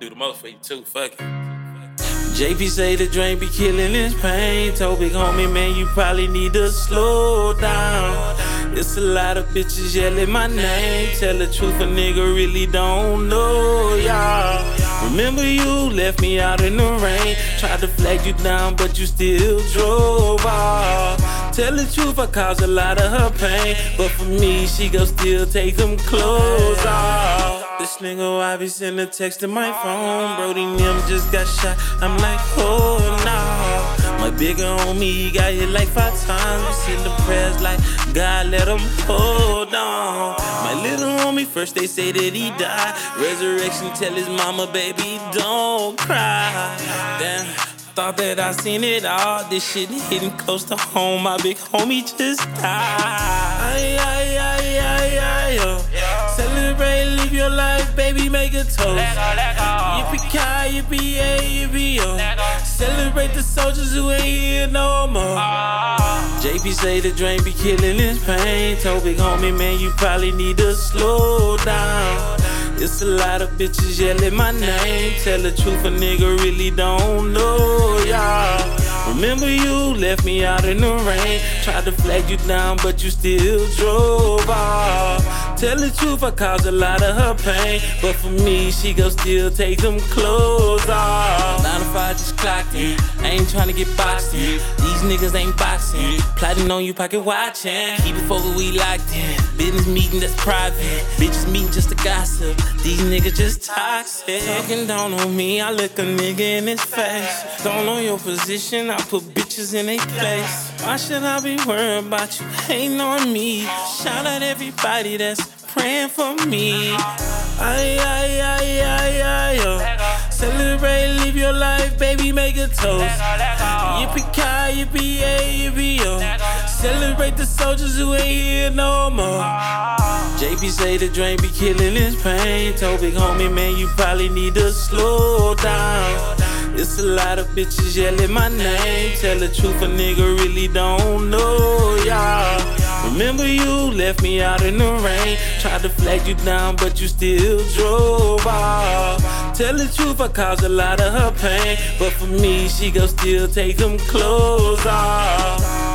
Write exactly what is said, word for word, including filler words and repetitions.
do the most for you too, fuck it. J P say the drink be killing his pain. Told big homie, man, you probably need to slow down. It's a lot of bitches yelling my name. Tell the truth, a nigga really don't know y'all. Remember you left me out in the rain. Tried to flag you down, but you still drove off. Tell the truth, I caused a lot of her pain, but for me, she gon' still take them clothes off. This nigga, I be sending text to my phone. Brody and them just got shot. I'm like, oh no. My bigger homie, he got hit like five times. We send the prayers like, God let him hold on. My little homie, first they say that he died. Resurrection, tell his mama, baby, don't cry. Damn. Thought that I seen it all. This shit hitting close to home. My big homie just died. Ay, ay, ay, ay, ay, yo. Celebrate, live your life, baby, make a toast. Yippee-ki, yippee-yay, yippee-yo. Celebrate the soldiers who ain't here no more. J P say the drink be killing his pain. Told big homie, man, you probably need to slow down. It's a lot of bitches yelling my name. Tell the truth, a nigga really don't know y'all. Remember you left me out in the rain. Tried to flag you down, but you still drove off. Tell the truth, I caused a lot of her pain, but for me, she gon' still take them clothes off. Nine to five just clocked in. I ain't tryna get boxed in. These niggas ain't boxing. Plotting on you, pocket watching. Keep it focused, we locked in. Business meeting that's private. Bitches meeting just to gossip. These niggas just toxic. Talking down on me, I look a nigga in his face. Don't know your position, I put bitches in their place. Why should I be worried about you hating on me? Shout out everybody that's praying for me. Ay, ay, ay, ay, ay, yo. Celebrate, live your life, baby, make a toast. Yippee-ki, yippee-yay, yippee-yo. Celebrate the soldiers who ain't here no more. J P say the drink be killing his pain. Told big homie, man, you probably need to slow down. It's a lot of bitches yelling my name. Tell the truth, a nigga really don't know y'all. Remember you left me out in the rain. Tried to flag you down, but you still drove off. Tell the truth, I caused a lot of her pain, but for me, she gon' still take them clothes off.